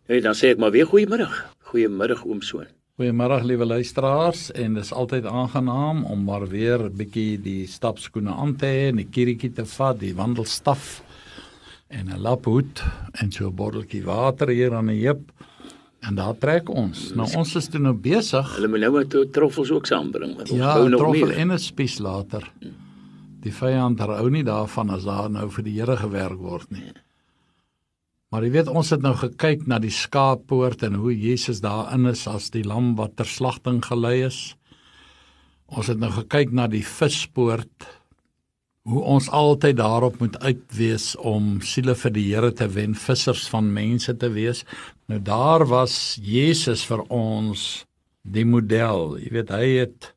Hey, dan sê ek maar weer goeiemiddag. Goeiemiddag oom Soon. Goeiemiddag liewe luisteraars, en dis altyd aangenaam om maar weer 'n bietjie die stapskoene aan te hê en die kiertjie te vat, die wandelstaf en 'n laphoed en so 'n botteltjie water hier aan die heup. En daar trek ons. Nou ons is toe nou besig. Hulle moet nou wat troffels ook saambring, want ons Ja, bou nog troffel meer. en 'n spies later. Die vyand hou nie daarvan as daar nou vir die Here gewerk word nie. Maar jy weet, ons het nou gekyk na die skaappoort en hoe Jesus daarin is as die lam wat ter slagting gelei is. Ons het nou gekyk na die vispoort, hoe ons altyd daarop moet uitwees om siele vir die Here te wen, vissers van mense te wees. Nou daar was Jesus vir ons die model. Jy weet, hy het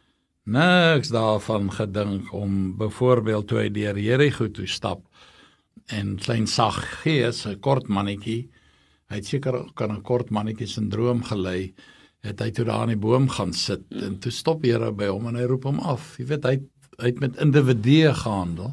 niks daarvan gedink om byvoorbeeld toe hy deur Jerigo toe stap en klein Saggeus, 'n kort mannetjie, hy het seker ook aan 'n kort mannetjie syndroom gelei, het hy toe daar aan die boom gaan sit en toe stop Here by hom en hy roep hom af. Jy weet, hy het met individue gehandel.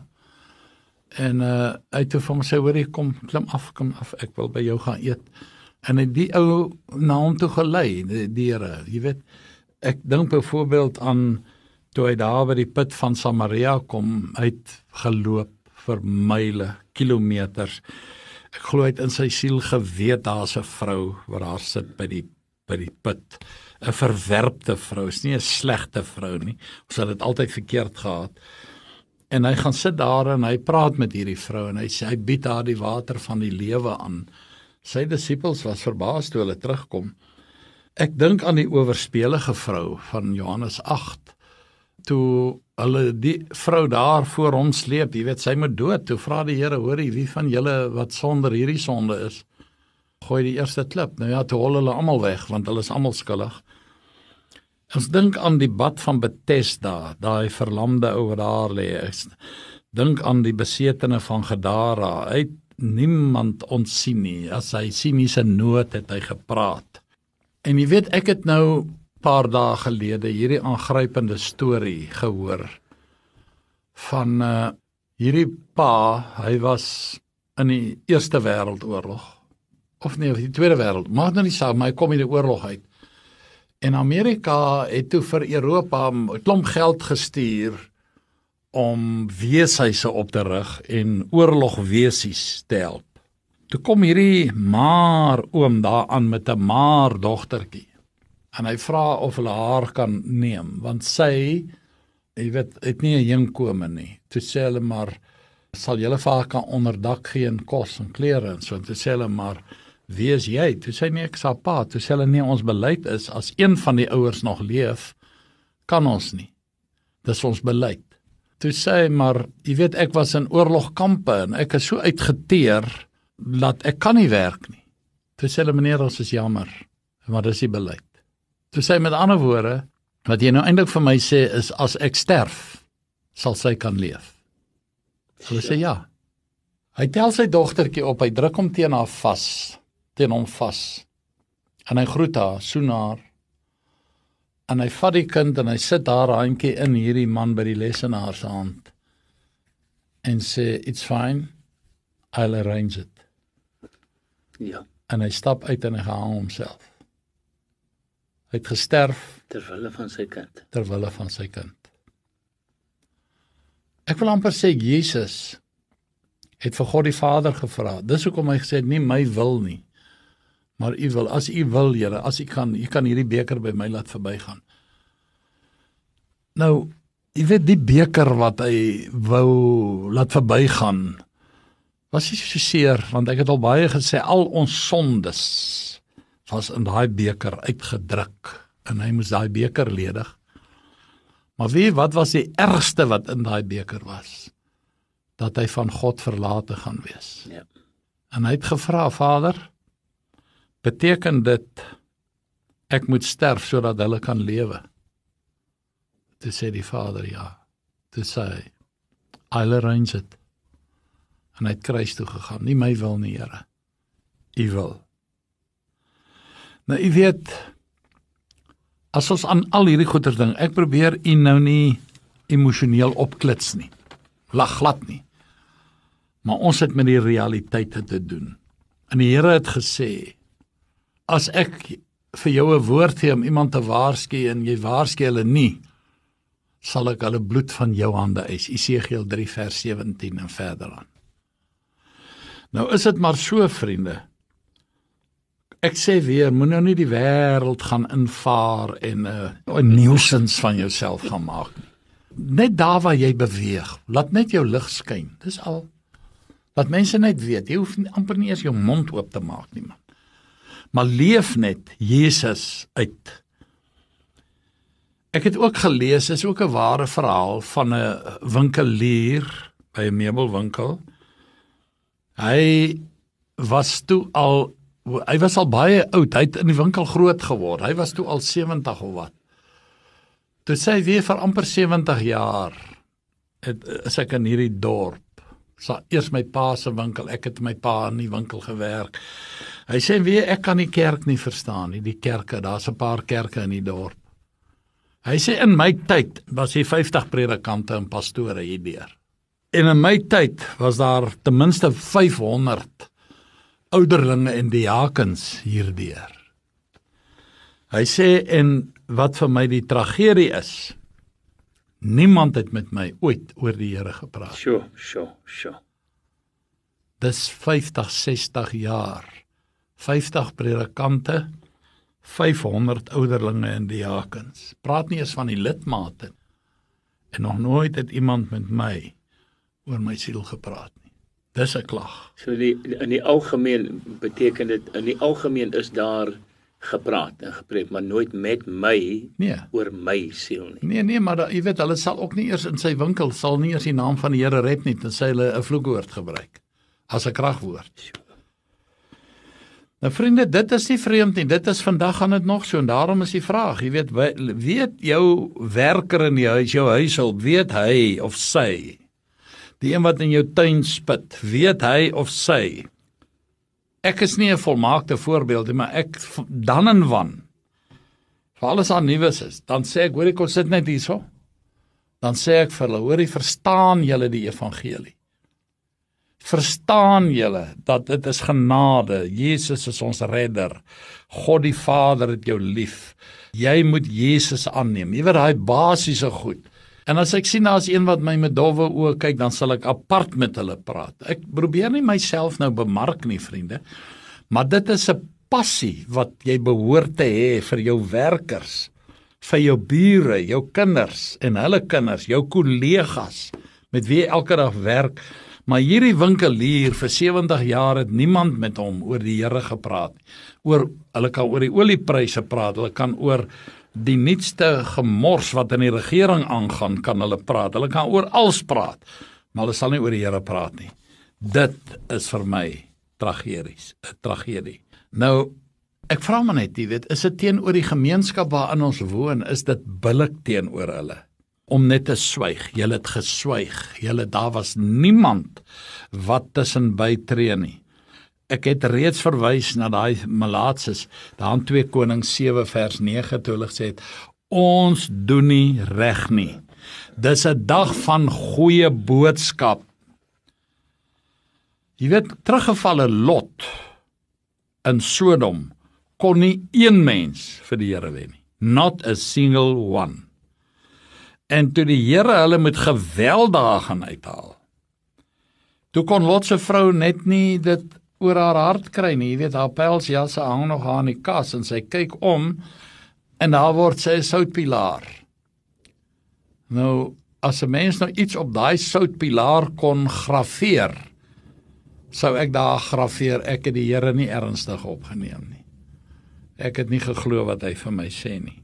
En hy het toe vir hom sê, hoorie, kom af, ek wil by jou gaan eet. En hy het die ou na hom toe gelei, die Here. Jy weet, ek dink byvoorbeeld aan toe hy daar by die put van Samaria kom, hy het geloop vir myle, kilometers. Ek glo hy het in sy siel geweet daar's 'n vrou wat daar sit by die put. 'n Verwerpte vrou, is nie 'n slegte vrou nie. Ons het dit altyd verkeerd gehad. En hy gaan sit daar en hy praat met hierdie vrou en hy sê hy bied haar die water van die lewe aan. Sy disippels was verbaas toe hulle terugkom. Ek dink aan die oorspelige vrou van Johannes 8. Toe hulle die vrou daar voor hom sleep, jy weet, sy moet dood. Toe vra die Here, hoorie, wie van julle wat sonder hierdie sonde is, gooi die eerste klip. Nou ja, toe hol hulle almal weg, want hulle is almal skuldig. Ons dink aan die bad van Bethesda, daai verlamde ou wat daar lê. Ek dink aan die besetene van Gadara. Hy het niemand ontsien nie. As hy sien nie sy nood, het hy gepraat. En jy weet, ek het nou paar dae gelede hierdie aangrypende storie gehoor van hierdie pa. Hy was in die Eerste Wêreldoorlog, of nee, die Tweede Wêreld, mag nou nie saak, maar hy kom in die oorlog uit. En Amerika het toe vir Europa 'n klomp geld gestuur om weeshuise op te rig en oorlogwesies te help. Toe kom hierdie maar oom daaraan met 'n maar dogtertjie. En hy vra of hulle haar kan neem, want sy, jy weet, het nie 'n inkome nie. Toe sê hulle maar, sal julle vir haar kan onderdak gee en kos en klere en so. En toe sê hulle maar, wie is jy? Toe sê nie, ek is haar pa. Toe sê hulle, nee, ons beleid is, as een van die ouers nog leef, kan ons nie. Dis ons beleid. Toe sê hy, maar, jy weet, ek was in oorlogkampe en ek is so uitgeteer, dat ek kan nie werk nie. Toe sê hulle, meneer, ons is jammer, maar dis die beleid. Toe sê hy, met ander woorde, wat jy nou eintlik vir my sê, is, as ek sterf, sal sy kan leef. Hulle sê ja. Hy tel sy dogtertjie op, hy druk hom teen hom vas, en hy groet haar, soen haar, en hy vat die kind, en hy sit haar handjie in hierdie man by die lesenaar se hand, en sê, it's fine, I'll arrange it. Ja, En hy stap uit en hy gehang homself. Hy het gesterf, terwille van sy kind. terwille van sy kind. Ek wil amper sê, Jesus het vir God die Vader gevra. Dis hoekom hy gesê het, nie my wil nie, maar u wil. As u wil, Here, as u kan hierdie beker by my laat verbygaan. Nou, jy weet, die beker wat hy wou laat verbygaan, was nie so seer, want ek het al baie gesê, al ons sondes was in daai beker uitgedruk, en hy moes daai beker ledig. Maar wat was die ergste wat in daai beker was? Dat hy van God verlate gaan wees. Ja. En hy het gevra, Vader, beteken dit, ek moet sterf, sodat hulle kan lewe? Toe sê die Vader, ja. Toe sê hy, I'll arrange it. En hy het kruis toe gegaan, nie my wil nie, Here, u wil. Nou, u weet, as ons aan al hierdie goeie ding, ek probeer u nou nie emosioneel opklits nie, lag glad nie, maar ons het met die realiteite te doen. En die Here het gesê, As ek vir jou 'n woord gee om iemand te waarsku en jy waarsku hulle nie, sal ek hulle bloed van jou hande eis. Esegiel 3 vers 17 en verder aan. Nou is dit maar so, vriende. Ek sê weer, moet nou nie die wêreld gaan invaar en 'n nuisance van jouself gaan maak nie. Net daar waar jy beweeg, laat net jou lig skyn. Dis al. Laat mense net weet, jy hoef amper nie eers jou mond oop te maak nie, man. Maar leef net Jesus uit. Ek het ook gelees, is ook 'n ware verhaal van 'n winkelier by 'n meubelwinkel. Hy was al baie oud, hy het in die winkel groot geword, hy was toe al 70 of wat. Toe sê hy weer vir amper 70 jaar, is ek in hierdie dorp, eers my pa se winkel, ek het my pa in die winkel gewerk. Hy sê weer, ek kan die kerk nie verstaan nie, die kerke, daar's 'n paar kerke in die dorp. Hy sê, in my tyd was hier 50 predikante en pastore hierdeur. En in my tyd was daar ten minste 500 ouderlinge en diakens hierdeur. Hy sê, en wat vir my die tragedie is, niemand het met my ooit oor die Here gepraat. Sjoe. Dis 50, 60 jaar. 50 predikante, 500 ouderlinge en diakens. Praat nie eens van die lidmate. En nog nooit het iemand met my oor my siel gepraat nie. Dis 'n klag. So in die algemeen beteken dit, in die algemeen is daar gepraat en gepreek, maar nooit met my oor my siel nie. Nee, maar jy weet, hulle sal ook nie eers in sy winkel, sal nie eers die naam van die Here red nie, tensy hulle 'n vloekwoord gebruik, as 'n kragwoord. Nou vriende, dit is nie vreemd nie, dit is vandag gaan dit nog so, en daarom is die vraag, jy weet jou werker in die huis, jou huishulp, weet hy of sy, die een wat in jou tuin spit, weet hy of sy, ek is nie 'n volmaakte voorbeeld, maar ek, dan en wan, vir alles aan nuus is, dan sê ek, hoorie, kom sit net hierso, dan sê ek vir hulle, hoorie, verstaan julle die evangelie? Verstaan julle dat dit is genade, Jesus is ons redder, God die Vader het jou lief, jy moet Jesus aanneem, jy weet daai basiese goed. En as ek sien daar's een wat my met dowwe oë kyk, dan sal ek apart met hulle praat. Ek probeer nie myself nou bemark nie, vriende, maar dit is 'n passie wat jy behoort te hê vir jou werkers, vir jou bure, jou kinders en hulle kinders, jou kollegas, met wie jy elke dag werk. Maar hierdie winkelier vir 70 jaar het niemand met hom oor die Here gepraat. Hulle kan oor die oliepryse praat, hulle kan oor die nuutste gemors wat in die regering aangaan, kan hulle praat. Hulle kan oor alles praat, maar hulle sal nie oor die Here praat nie. Dit is vir my tragedie. Nou, ek vra maar net, jy weet, is dit teenoor die gemeenskap waarin ons woon, is dit billik teenoor hulle? Om net te swyg, julle het geswyg, daar was niemand wat tussenby tree nie. Ek het reeds verwys na daai malaatses, daar in 2 Konings 7 vers 9, toe hulle gesê het, ons doen nie reg nie. Dis 'n dag van goeie boodskap. Jy weet, teruggevalle Lot in Sodom kon nie een mens vir die Here wen nie. Not a single one. En toe die Here hulle met geweld daar gaan uithaal, toe kon Lot se vrou net nie dit oor haar hart kry nie, jy weet, haar pelsjasse hang nog aan die kas, en sy kyk om, en daar word sy 'n soutpilaar. Nou, as 'n mens nou iets op daai soutpilaar kon grafeer, sou ek daar grafeer, ek het die Here nie ernstig opgeneem nie. Ek het nie geglo wat hy vir my sê nie.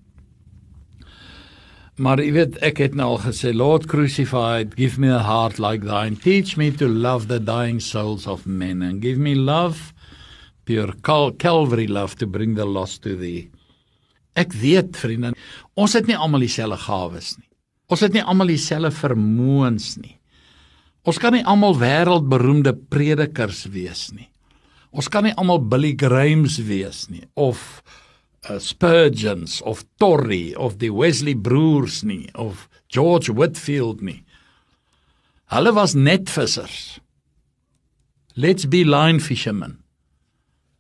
Maar jy weet, ek het nou al gesê, Lord crucified, give me a heart like thine, teach me to love the dying souls of men, and give me love, pure Calvary love, to bring the lost to thee. Ek weet, vriende, ons het nie almal dieselfde gawes nie. Ons het nie almal dieselfde vermoëns nie. Ons kan nie almal wêreldberoemde predikers wees nie. Ons kan nie almal Billy Grahams wees nie, of Spurgeons, of Torrey, of die Wesley broers nie, of George Whitfield nie. Hulle was netvissers. Let's be line fishermen.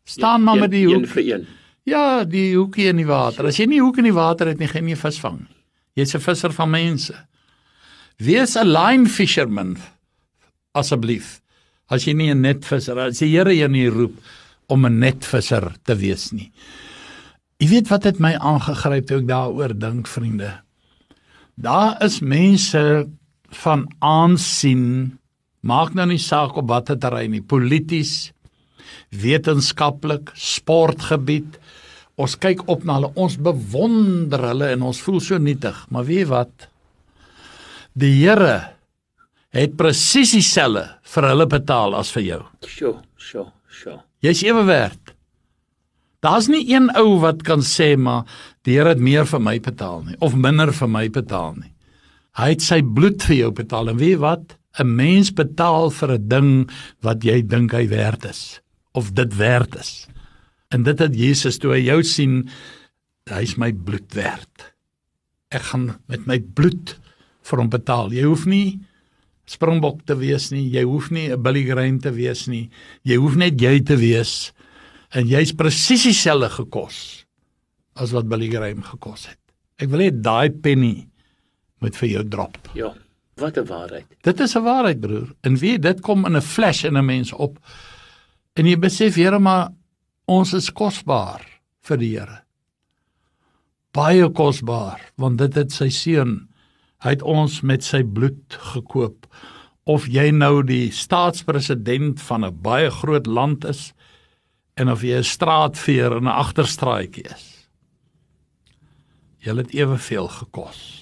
Staan maar met die hoek. Een vir een. Ja, die hoekie in die water. As jy nie hoek in die water het nie, gaan jy nie vis vang. Jy's 'n visser van mense. Wees 'n line fisherman, asseblief. As jy nie 'n netvisser, as die Here jou nie roep om 'n netvisser te wees nie. Jy weet wat het my aangegryp toe ek daaroor dink, vriende? Daar is mense van aansien, maak nou nie saak op watter terrein nie, polities, wetenskaplik, sportgebied. Ons kyk op na hulle, ons bewonder hulle en ons voel so nietig. Maar weet jy wat? Die Here het presies dieselfde vir hulle betaal as vir jou. Sure. Jy's ewe werd. Daar's nie een ou wat kan sê, maar die Here het meer vir my betaal nie, of minder vir my betaal nie. Hy het sy bloed vir jou betaal, en weet jy wat? 'n Mens betaal vir 'n ding wat jy dink hy werd is, of dit werd is. En dit het Jesus, toe hy jou sien, hy's my bloed werd. Ek gaan met my bloed vir hom betaal. Jy hoef nie Springbok te wees nie, jy hoef nie 'n Billy Graham te wees nie, jy hoef net jy te wees, en jy's presies dieselfde gekos as wat Billy Graham gekos het. Ek wil hê daai penny moet vir jou drop. Ja, wat 'n waarheid. Dit is 'n waarheid, broer. En wie dit kom in 'n flash in 'n mens op. En jy besef, Here, maar ons is kosbaar vir die Here. Baie kosbaar, want dit het sy seun. Hy het ons met sy bloed gekoop. Of jy nou die staatspresident van 'n baie groot land is, en of jy 'n straatveer in 'n agterstraatjie is. Jy het eweveel gekos.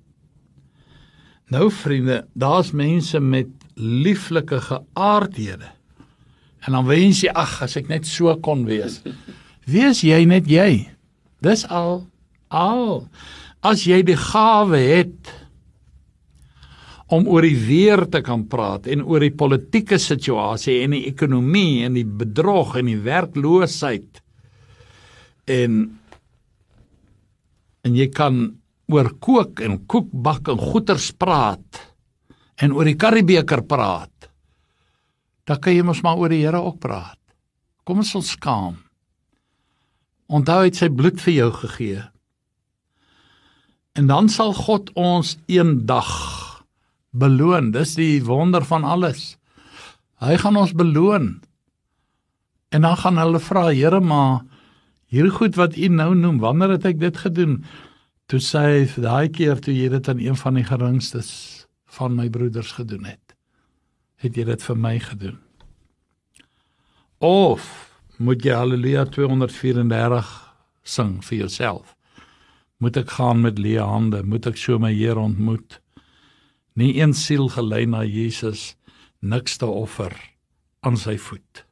Nou vriende, daar's mense met lieflike geaardhede. En dan wens jy, ag, as ek net so kon wees. Wees jy net jy. Dis al. As jy die gawe het om oor die weer te kan praat en oor die politieke situasie en die ekonomie en die bedrog en die werkloosheid en jy kan oor kook en koekbak en goeters praat en oor die karrebeker praat, dan kan jy mos maar oor die Here ook praat. Kom ons sal skaam. Onthou, hy het sy bloed vir jou gegee. En dan sal God ons eendag beloon. Dis die wonder van alles. Hy gaan ons beloon. En dan gaan hulle vra, Here, maar hier goed wat u nou noem, wanneer het ek dit gedoen? Toe sê hy, daai keer toe jy dit aan een van die geringstes van my broeders gedoen het jy dit vir my gedoen. Of moet jy Halleluja 234 sing vir jouself? Moet ek gaan met leë hande? Moet ek so my Here ontmoet? Nie een siel gelei na Jesus, niks te offer aan sy voet.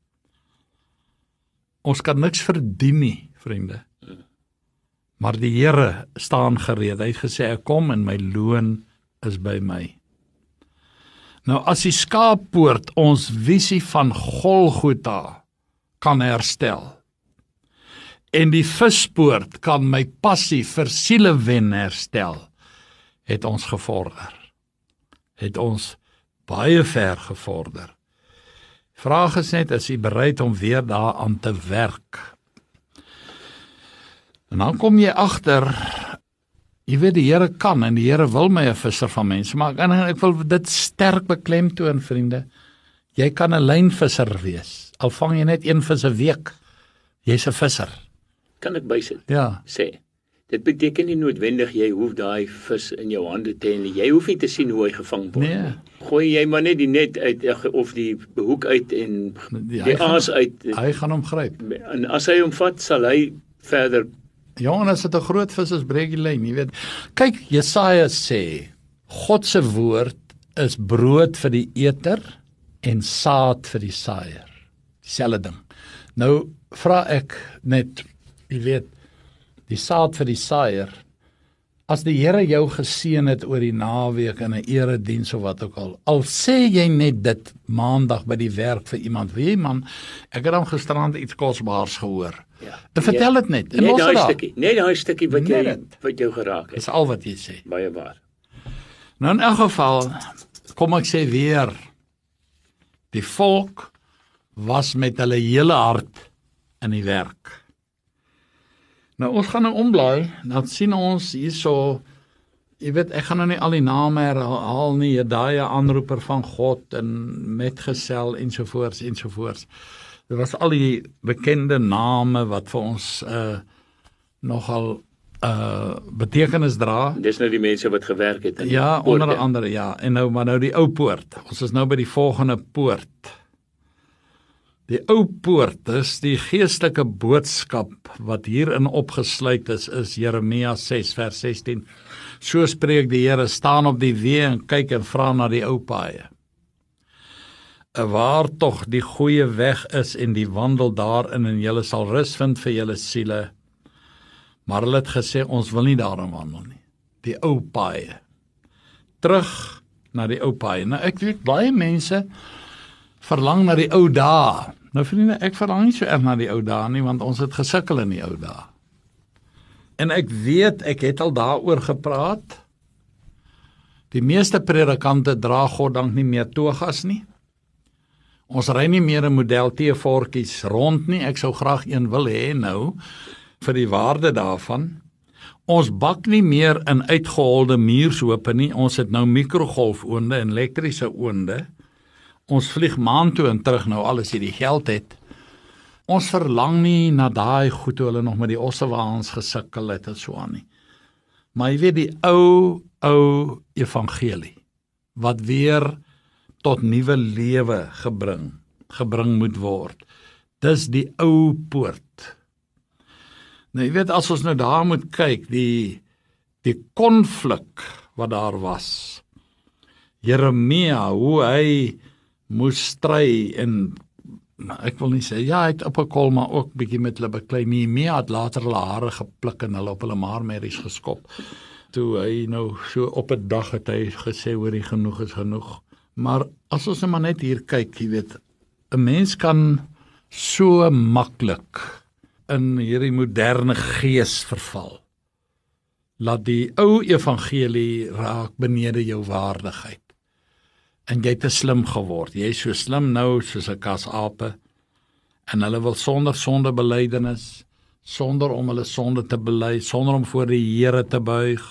Ons kan niks verdien nie, vriende. Maar die Here staan gereed. Hy het gesê, ek kom en my loon is by my. Nou as die skaappoort ons visie van Golgotha kan herstel, en die vispoort kan my passie vir siele wen herstel, het ons gevorder. Het ons baie ver gevorder. Vraag is net, is jy bereid om weer daaraan te werk? En dan kom jy agter, jy weet die Here kan en die Here wil my 'n visser van mense maak. En ek wil dit sterk beklemtoon, vriende. Jy kan 'n lynvisser wees. Al vang jy net een vis 'n week. Jy's 'n visser. Kan ek bysit? Ja. Sê. Dit beteken nie noodwendig jy hoef daai vis in jou hande te hê nie. Jy hoef nie te sien hoe hy gevang word nie. Gooi jy maar net die net uit of die hoek uit en die aas uit. Hy gaan hom gryp. En as hy hom vat, sal hy verder. Ja, en as dit 'n groot vis is, breek die lyn, jy weet. Kyk, Jesaja sê, God se woord is brood vir die eter en saad vir die saaier. Dieselfde ding. Nou vra ek net, jy weet, die saad vir die saaier, as die Here jou geseën het oor die naweek in 'n erediens of wat ook al sê jy net dit maandag by die werk vir iemand, weet jy man, ek het dan gisterand iets kosbaars gehoor. Ja. En vertel dit net. En net daai stukkie wat jou geraak het. Dis al wat jy sê. Baie waar. Nou in elk geval, kom ek sê weer, die volk was met hulle hele hart in die werk. Nou ons gaan nou omblaai, dan sien ons hierso, jy weet, ek gaan nou nie al die name herhaal nie, Jedaia, aanroeper van God, en metgesel, ensovoorts, ensovoorts. Dit was al die bekende name wat vir ons nogal betekenis dra. Dis nou die mense wat gewerk het. Ja, onder andere, ja. En nou, maar nou die ou poort. Ons is nou by die volgende poort. Die ou poort is die geestelike boodskap wat hierin opgesluit is Jeremia 6 vers 16. So spreek die Here, staan op die weë en kyk en vra na die ou paaie. Waar tog die goeie weg is en die wandel daarin en julle sal rus vind vir julle siele. Maar hulle het gesê, ons wil nie daarin wandel nie. Die ou paaie. Terug na die ou paaie. Nou ek weet, baie mense verlang na die ou dae. Nou vriende, ek verlang nie so erg na die ou dae nie, want ons het gesukkel in die ou dae. En ek weet, ek het al daaroor gepraat. Die meeste predikante dra goddank nie meer togas nie. Ons ry nie meer 'n model T-vorkies rond nie. Ek sou graag een wil hê nou, vir die waarde daarvan. Ons bak nie meer in uitgeholde muursope nie. Ons het nou mikrogolfoonde en elektriese oonde. Ons vlieg maan toe en terug nou alles jy die geld het. Ons verlang nie na daai goed toe hulle nog met die ossewaans gesukkel het en so aan nie. Maar jy weet die ou evangelie wat weer tot nuwe lewe gebring moet word. Dis die ou poort. Nou jy weet as ons nou daar moet kyk, die konflik wat daar was. Jeremia, hoe hy moes stry en ek wil nie sê, ja, hy het op 'n kol maar ook bietjie met hulle beklei. Nehemia het later hulle hare gepluk en hulle op hulle maarmerries geskop. Toe hy nou so op 'n dag het hy gesê, hoorie, genoeg is genoeg. Maar as ons nou maar net hier kyk, jy weet, 'n mens kan so maklik in hierdie moderne gees verval. Laat die ou evangelie raak benede jou waardigheid. En jy het te slim geword. Jy is so slim nou soos 'n kasape. En hulle wil sonder sondebelydenis, sonder om hulle sonde te bely, sonder om voor die Here te buig,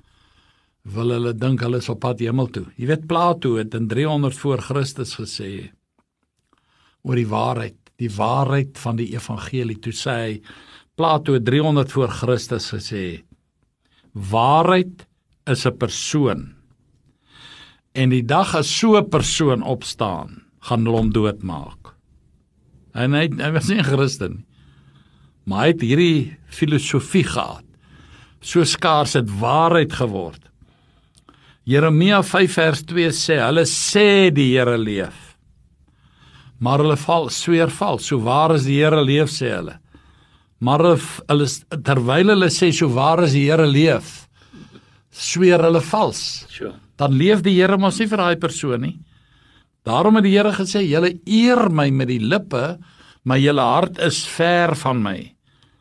wil hulle dink hulle is op pad hemel toe. Jy weet, Plato het in 300 voor Christus gesê oor die waarheid van die evangelie. Toe sê hy, Plato het 300 voor Christus gesê, waarheid is 'n persoon. En die dag as so 'n persoon opstaan, gaan hulle hom doodmaak. En hy was nie 'n Christen nie. Maar hy het hierdie filosofie gehad. So skaars het waarheid geword. Jeremia 5 vers 2 sê, hulle sê die Here leef. Maar hulle sweer vals, so waar is die Here leef, sê hulle. Maar hulle terwyl hulle sê, so waar is die Here leef, sweer hulle vals. Sure. Dan leef die Here mos nie vir daai persoon nie. Daarom het die Here gesê, julle eer my met die lippe, maar julle hart is ver van my.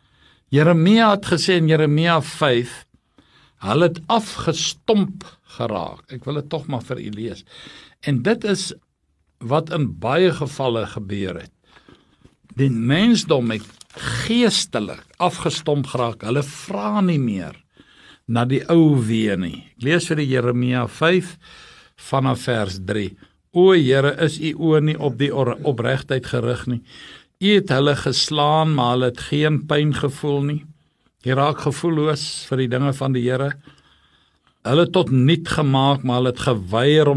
Jeremia het gesê in Jeremia 5, hulle het afgestomp geraak. Ek wil dit tog maar vir u lees. En dit is wat in baie gevalle gebeur het. Die mensdom het geestelik afgestomp geraak. Hulle vra nie meer na die ou weë nie. Ek lees vir die Jeremia 5 vanaf vers 3. O Here, is u oë nie op die opregtheid gerig nie? U het hulle geslaan, maar hulle het geen pyn gevoel nie. Jy raak gevoelloos vir die dinge van die Here. Hulle het tot niet gemaak, maar hulle het geweier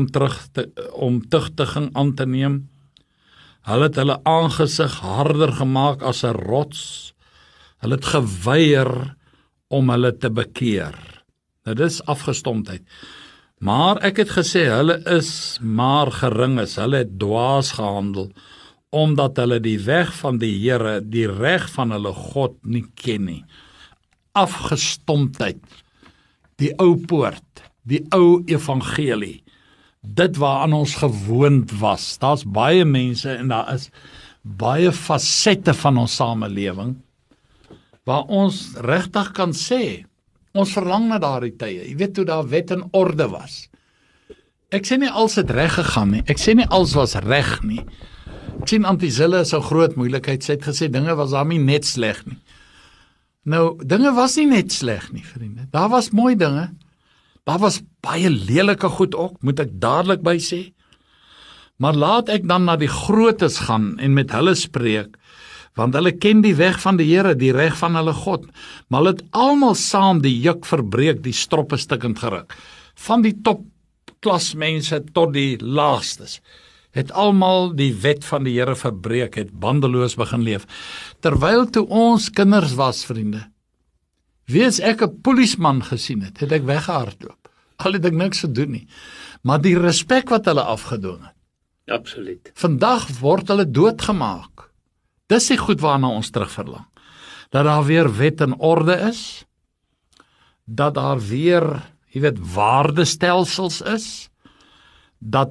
om tugtiging aan te neem. Hulle het hulle aangesig harder gemaak as 'n rots. Hulle het geweier om hulle te bekeer. Nou dis afgestomptheid. Maar ek het gesê, hulle is maar geringes, hulle het dwaas gehandel, omdat hulle die weg van die Here, die reg van hulle God nie ken nie. Afgestomptheid, die ou poort, die ou evangelie, dit waaraan ons gewoond was. Daar's baie mense en daar is baie fasette van ons samelewing, waar ons regtig kan sê, ons verlang na daardie tye. Jy weet hoe daar wet en orde was. Ek sê nie alles het reg gegaan nie. Ek sê nie alles was reg nie. sien Auntie Zille is 'n groot moeilikheid. Sy het gesê dinge was daarmee net sleg nie. Nou, dinge was nie net sleg nie, vriende. Daar was mooi dinge. Daar was baie lelike goed ook, moet ek dadelik by sê. Maar laat ek dan na die grootes gaan en met hulle spreek, want hulle ken die weg van die Here, die reg van hulle God. Maar hulle het almal saam die juk verbreek, die stroppe stukkend geruk. Van die topklasmense tot die laagstes, het almal die wet van die Here verbreek, het bandeloos begin leef. Terwyl toe ons kinders was, vriende, wie as ek 'n polisieman gesien het ek weggehardloop. Al het ek niks gedoen nie. Maar die respek wat hulle afgedwing het. Absoluut. Vandag word hulle doodgemaak. Dis die goed waarna ons terugverlang. Dat daar weer wet en orde is, dat daar weer, waardestelsels is, dat,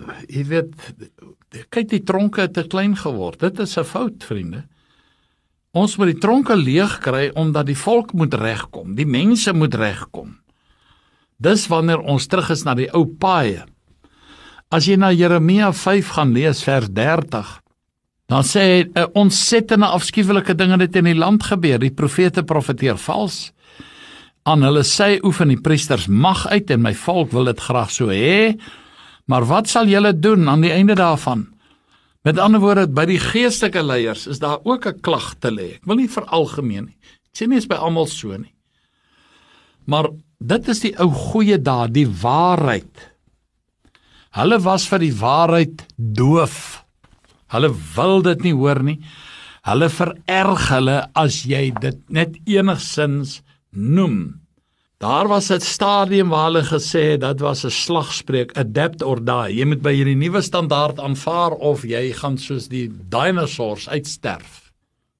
kyk die tronke het te klein geword. Dit is 'n fout, vriende. Ons moet die tronke leeg kry, omdat die volk moet regkom, die mense moet regkom. Dis wanneer ons terug is na die ou paaie. As jy na Jeremia 5 gaan lees, vers 30, dan sê hy, 'n ontsettende afskuwelike dinge het in die land gebeur, die profete profeteer vals, aan hulle sy oefen die priesters mag uit, en my volk wil dit graag so hê, maar wat sal julle doen aan die einde daarvan? Met ander woorde, by die geestelike leiers is daar ook 'n klag te lê. Ek wil nie veralgemeen nie. Ek sê nie is by almal so nie. Maar dit is die ou goeie dae, die waarheid. Hulle was vir die waarheid doof. Hulle wil dit nie hoor nie. Hulle vererg hulle as jy dit net enigsins noem. Daar was 'n stadium waar hulle gesê het, dat was 'n slagspreuk, adapt or die. Jy moet by hierdie nuwe standaard aanvaar of jy gaan soos die dinosaurs uitsterf.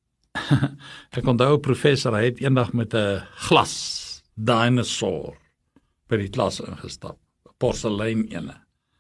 Ek onthou 'n professor, hy het eendag met 'n glas dinosaur by die klas ingestap, 'n porselein ene.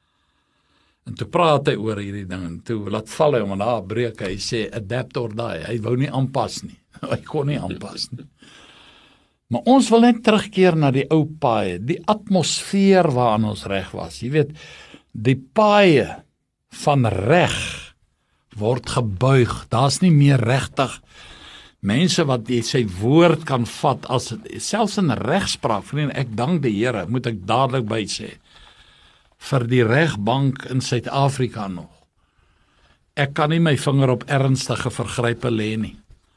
En toe praat hy oor hierdie ding, en toe laat val hy om en daar breek hy, sê adapt or die. Hy wou nie aanpas nie. Hy kon nie aanpas nie. Maar ons wil net terugkeer na die ou paaie, die atmosfeer waarin ons reg was. Jy weet, die paaie van reg word gebuig. Daar's nie meer regtig mense wat sy woord kan vat, as selfs in regspraak, vriende, ek dank die Here, moet ek dadelik by sê, vir die regbank in Suid-Afrika nog. Ek kan nie my vinger op ernstige vergrype lê nie.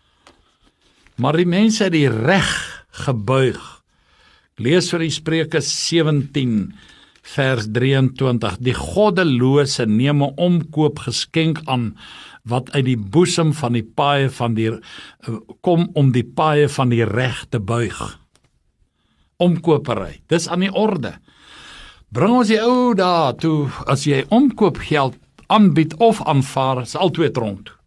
Maar die mense het die reg gebuig. Lees vir die Spreuke 17 vers 23. Die goddelose neem 'n omkoopgeskenk aan wat uit die boesem van die paaie van die kom om die paaie van die reg te buig. Omkopery, dis aan die orde. Bring ons die ou daar toe, as jy omkoopgeld aanbied of aanvaar, is albei tronk toe.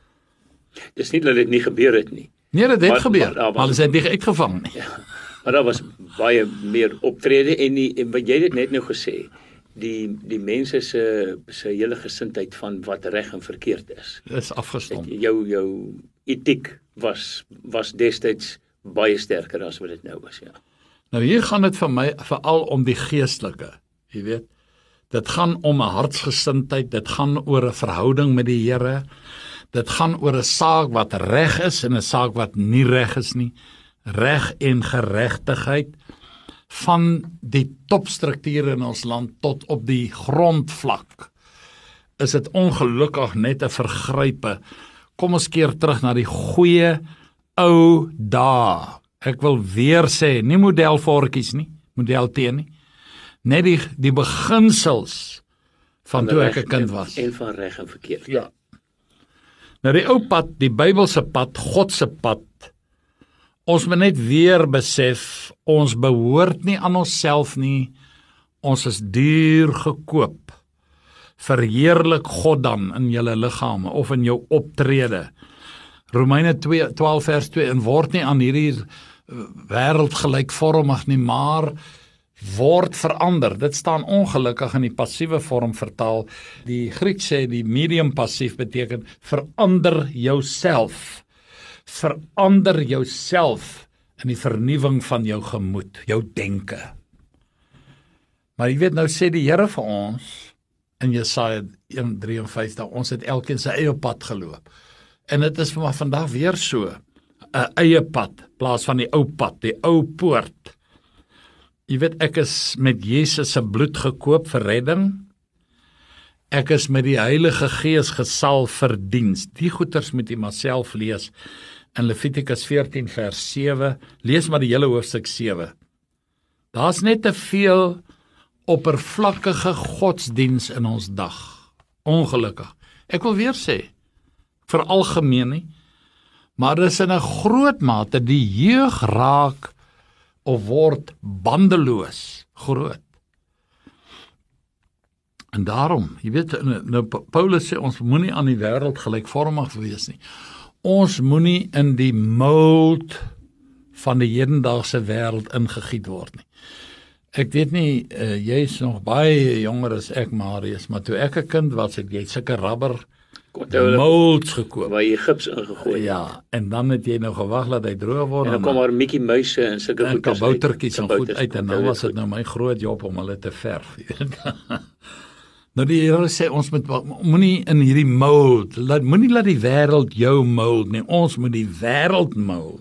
Dis nie dat dit nie gebeur het nie. Nee, dit het gebeur, maar hulle het nie uitgevang nie. Ja, maar daar was baie meer optrede en wat jy dit net nou gesê, die mense se hele gesindheid van wat reg en verkeerd is. Dis afgestomp. Jou etiek was destyds baie sterker as wat dit nou is, ja. Nou hier gaan dit vir my veral om die geestelike, jy weet. Dit gaan om 'n hartsgesindheid, dit gaan oor 'n verhouding met die Here. Dit gaan oor 'n saak wat reg is en 'n saak wat nie reg is nie. Reg en geregtigheid van die topstrukture in ons land tot op die grondvlak. Is dit ongelukkig net 'n vergrype. Kom ons keer terug na die goeie ou dae. Ek wil weer sê, nie modelvorkies nie, model T nie. Net die beginsels van toe ek 'n kind was. En van reg en verkeerd. Ja. Nou die ou pad, die Bybelse pad, God se pad. Ons moet net weer besef, ons behoort nie aan onsself nie. Ons is duur gekoop. Verheerlik God dan in julle liggame of in jou optrede. Romeine 12 vers 2, en word nie aan hierdie wêreld gelykvormig nie, maar word verander. Dit staan ongelukkig in die passiewe vorm vertaal. Die Griek sê die medium passief beteken verander jouself. Verander jouself in die vernuwing van jou gemoed, jou denke. Maar jy weet, nou sê die Here vir ons, in Jesaja 1:53, ons het elkeen sy eie pad geloop. En dit is vir my vandag weer so, 'n eie pad, plaas van die ou pad, die ou poort. Jy weet, ek is met Jesus se bloed gekoop vir redding. Ek is met die Heilige Gees gesalf vir diens. Die goeters moet jy maar self lees. In Levitikus 14 vers 7, lees maar die hele hoofstuk 7. Daar's net te veel oppervlakkige godsdiens in ons dag. Ongelukkig. Ek wil weer sê, vir algemeen nie, maar dis in 'n groot mate die jeug raak of word bandeloos groot. En daarom, jy weet, nou Paulus sê, ons moenie aan die wêreld gelykvormig wees nie. Ons moenie in die mold van die hedendaagse wêreld ingegiet word nie. Ek weet nie, jy is nog baie jonger as ek, Marius, maar toe ek 'n kind was, het jy sulke rubber molds gekoop. Waar jy gips ingegooi. Ja, en dan het jy nou gewag dat hy droog word. En dan kom maar Mickey Mouse en sulke goedjies uit. Kaboutertjies en goed uit, en dan was dit nou my groot job om hulle te verf. Nou die Here sê, ons moenie in hierdie mold, moenie laat die wêreld jou mold nie, ons moet die wêreld mold.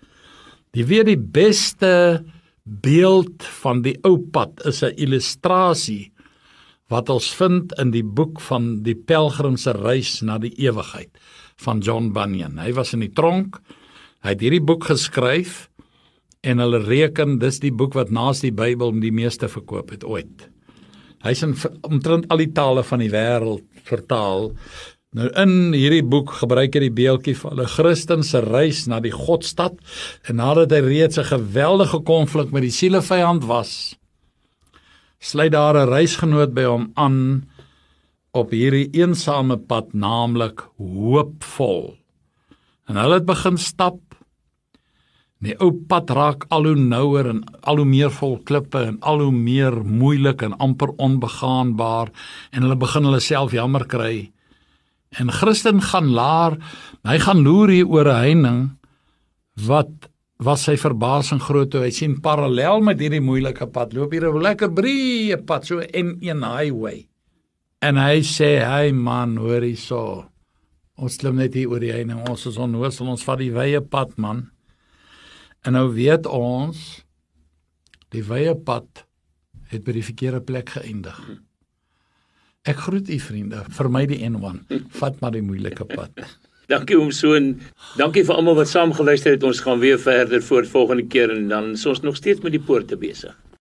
Die beste beeld van die ou pad is 'n illustrasie wat ons vind in die boek van die Pelgrim se reis na die ewigheid van John Bunyan. Hy was in die tronk, hy het hierdie boek geskryf en hulle reken dis die boek wat naas die Bybel die meeste verkoop het ooit. Hy is in omtrent al die tale van die wêreld vertaal. Nou in hierdie boek gebruik hy die beeldjie van 'n Christen se reis na die Godstad, en nadat hy reeds 'n geweldige konflik met die sielevyand was, sluit daar 'n reisgenoot by hom aan op hierdie eensame pad, naamlik hoopvol. En hulle het begin stap. Die ou pad raak al hoe nouer en al hoe meer vol klippe en al hoe meer moeilik en amper onbegaanbaar, en hulle begin hulle self jammer kry. En Christen gaan hy gaan loer hier oor 'n heining, wat was sy verbasing groot toe hy sien parallel met hierdie moeilike pad, loop hier 'n lekker breë pad, so N1 highway. En hy sê, hey man, hoor hierso, ons klim net hier oor die heining, ons is onnoosel, ons vat die wye pad, man. En nou weet ons, die wye pad het by die verkeerde plek geëindig. Ek groet u vriende, vir my die N1, vat maar die moeilike pad. Dankie Oomsoon, dankie vir almal wat saam geluister het, ons gaan weer verder voor volgende keer, en dan is ons nog steeds met die poorte besig.